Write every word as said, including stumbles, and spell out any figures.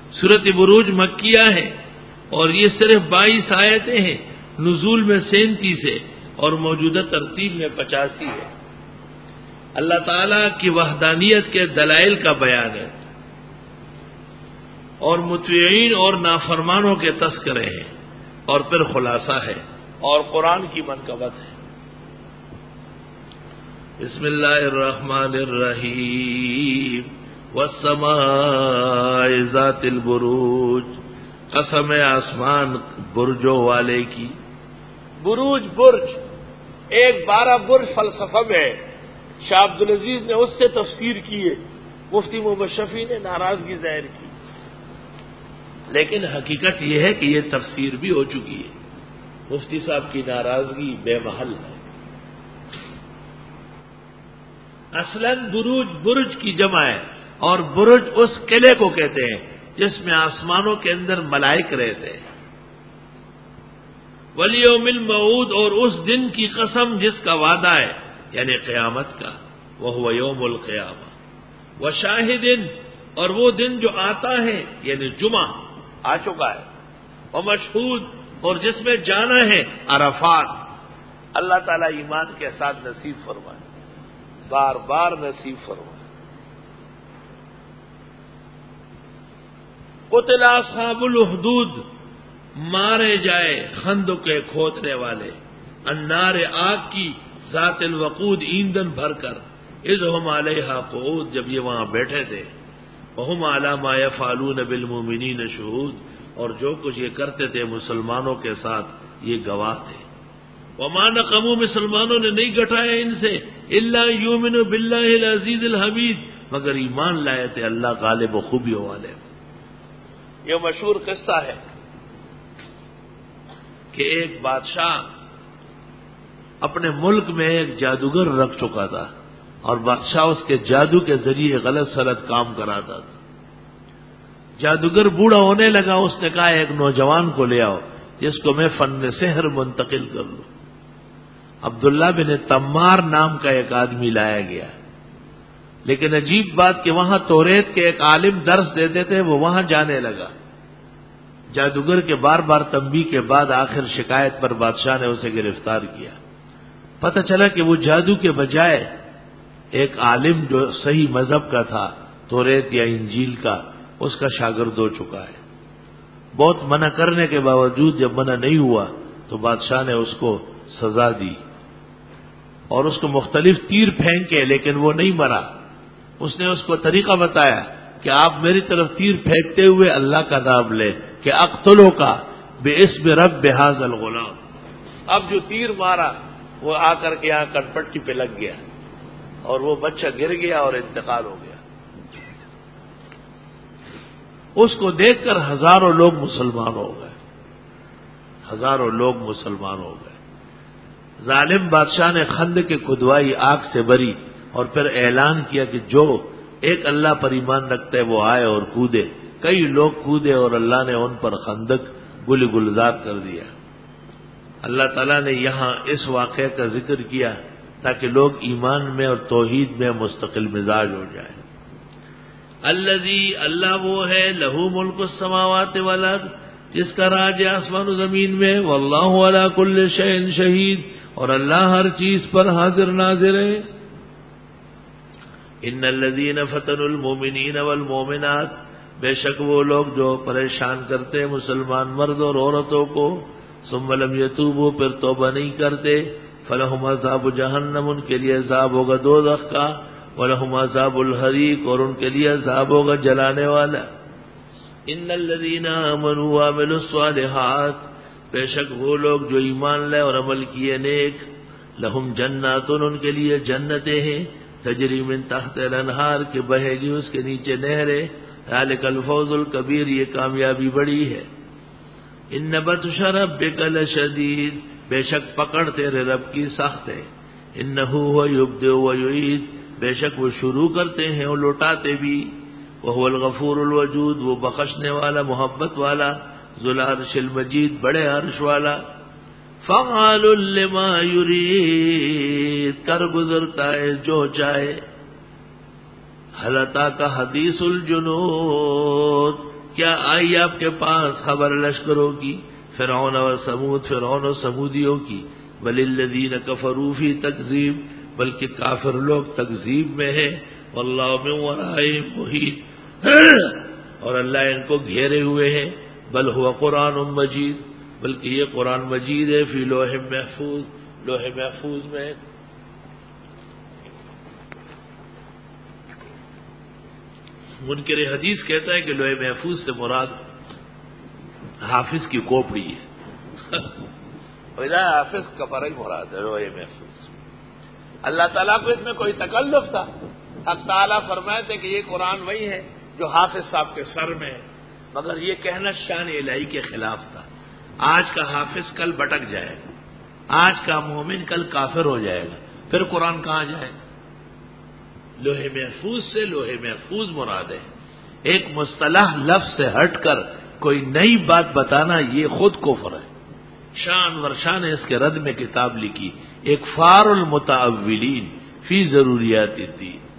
سورۃ بروج مکیہ ہے اور یہ صرف بائیس آیتیں ہیں، نزول میں سینتیس ہے اور موجودہ ترتیب میں پچاسی ہے۔ اللہ تعالیٰ کی وحدانیت کے دلائل کا بیان ہے اور مطیعین اور نافرمانوں کے تذکرے ہیں اور پھر خلاصہ ہے اور قرآن کی منقبت ہے۔ بسم اللہ الرحمن الرحیم والسماء ذات البروج، قسم آسمان برجوں والے کی۔ بروج برج ایک بارہ برج فلسفہ میں ہے، شاہ عبدالعزیز نے اس سے تفسیر کی ہے، مفتی محمد شفیع نے ناراضگی ظاہر کی، لیکن حقیقت یہ ہے کہ یہ تفسیر بھی ہو چکی ہے۔ مفتی صاحب کی ناراضگی بے محل ہے۔ اصلاً بروج برج کی جمع ہے اور برج اس قلعے کو کہتے ہیں جس میں آسمانوں کے اندر ملائک رہتے ہیں۔ والیوم الموعود، اور اس دن کی قسم جس کا وعدہ ہے یعنی قیامت کا، وہو یوم القیامہ، وشاہد، اور وہ دن جو آتا ہے یعنی جمعہ آ چکا ہے، ومشہود، اور جس میں جانا ہے عرفات۔ اللہ تعالیٰ ایمان کے ساتھ نصیب فرمائے، بار بار نصیب فرمائے۔ قتل اصحاب الحدود، مارے جائے خندق کے کھودنے والے، النار، آگ کی، ذات الوقود، ایندھن بھر کر، اذ ہم علیہا قعود، جب یہ وہاں بیٹھے تھے، وہم علی ما یفعلون بالمؤمنین شہود، اور جو کچھ یہ کرتے تھے مسلمانوں کے ساتھ یہ گواہ تھے۔ وما نقموا، مسلمانوں نے نہیں گٹایا ان سے، الا یؤمنوا باللہ العزیز الحمید، مگر ایمان لائے تھے اللہ غالب و خوبیوں والے۔ یہ مشہور قصہ ہے کہ ایک بادشاہ اپنے ملک میں ایک جادوگر رکھ چکا تھا اور بادشاہ اس کے جادو کے ذریعے غلط سلط کام کراتا تھا۔ جادوگر بوڑھا ہونے لگا، اس نے کہا ایک نوجوان کو لے آؤ جس کو میں فن سحر منتقل کر لوں۔ عبداللہ بن تمار نام کا ایک آدمی لایا گیا، لیکن عجیب بات کہ وہاں توریت کے ایک عالم درس دیتے تھے، وہ وہاں جانے لگا۔ جادوگر کے بار بار تنبیہ کے بعد آخر شکایت پر بادشاہ نے اسے گرفتار کیا۔ پتہ چلا کہ وہ جادو کے بجائے ایک عالم جو صحیح مذہب کا تھا، توریت یا انجیل کا، اس کا شاگرد ہو چکا ہے۔ بہت منع کرنے کے باوجود جب منع نہیں ہوا تو بادشاہ نے اس کو سزا دی اور اس کو مختلف تیر پھینکے، لیکن وہ نہیں مرا۔ اس نے اس کو طریقہ بتایا کہ آپ میری طرف تیر پھینکتے ہوئے اللہ کا نام لیں کہ اقتلوا کا باسم رب ھذا الغلام۔ اب جو تیر مارا وہ آ کر کے یہاں کنپٹی پہ لگ گیا اور وہ بچہ گر گیا اور انتقال ہو گیا۔ اس کو دیکھ کر ہزاروں لوگ مسلمان ہو گئے، ہزاروں لوگ مسلمان ہو گئے۔ ظالم بادشاہ نے خندق کی کھدوائی آگ سے بری اور پھر اعلان کیا کہ جو ایک اللہ پر ایمان رکھتا ہے وہ آئے اور کودے۔ کئی لوگ کودے اور اللہ نے ان پر خندق گل گلزار کر دیا۔ اللہ تعالیٰ نے یہاں اس واقعے کا ذکر کیا تاکہ لوگ ایمان میں اور توحید میں مستقل مزاج ہو جائیں۔ الذی، اللہ وہ ہے، لہو ملک السماوات والارض، جس کا راج ہے آسمان و زمین میں، واللہ علی کل شیء شہید، اور اللہ ہر چیز پر حاضر ناظر ہے۔ ان الذین فتنوا المؤمنین والمؤمنات، بے شک وہ لوگ جو پریشان کرتے ہیں مسلمان مرد اور عورتوں کو، ثم لم یتوبوا، پھر توبہ نہیں کرتے، فلہم عذاب جہنم، ان کے لیے عذاب ہوگا دوزخ کا، ولہم عذاب الحریق، اور ان کے لیے عذاب ہوگا جلانے والا۔ ان الذین آمنوا وعملوا الصالحات، بے شک وہ لوگ جو ایمان لائے اور عمل کیے نیک، لہم جنات، ان کے لیے جنتیں ہیں، تجری من تحت الانہار، کہ بہے گی اس کے نیچے نہریں، ذالک الفوز الکبیر، یہ کامیابی بڑی ہے۔ ان بطش ربک لشدید، بے شک پکڑ تیرے رب کی سخت ہے۔ انہ هو یبدئ ویعید، بے شک وہ شروع کرتے ہیں اور لوٹاتے بھی۔ وہو الغفور الودود، وہ بخشنے والا محبت والا، ذو العرش المجید، بڑے عرش والا۔ فعال لما یرید، کر گزرتا ہے جو چاہے۔ حل اتاک حدیث الجنود، کیا آئی آپ کے پاس خبر لشکروں کی، فرعون و سمود، فرعون و سمودیوں کی، بل الذین کفروا فی تکذیب، بلکہ کافر لوگ تکذیب میں ہیں، واللہ من ورائہم محیط، اور اللہ ان کو گھیرے ہوئے ہیں، بل هو قرآن مجید، بلکہ یہ قرآن مجید ہے، فی لوح محفوظ، لوح محفوظ میں۔ منکر حدیث کہتا ہے کہ لوح محفوظ سے مراد حافظ کی کوپڑی ہے، حافظ کا پر ہی مراد ہے لوح محفوظ۔ اللہ تعالیٰ کو اس میں کوئی تکلف تھا؟ حق تعالیٰ فرمائے تھے کہ یہ قرآن وہی ہے جو حافظ صاحب کے سر میں ہے، مگر یہ کہنا شان الہی کے خلاف تھا۔ آج کا حافظ کل بٹک جائے گا، آج کا مومن کل کافر ہو جائے گا، پھر قرآن کہاں جائے گا؟ لوح محفوظ سے لوح محفوظ مراد ہے۔ ایک مصطلح لفظ سے ہٹ کر کوئی نئی بات بتانا یہ خود کفر ہے۔ شان ورشاہ نے اس کے رد میں کتاب لکھی، ایک فار المتاولین فی ضروریات الدین۔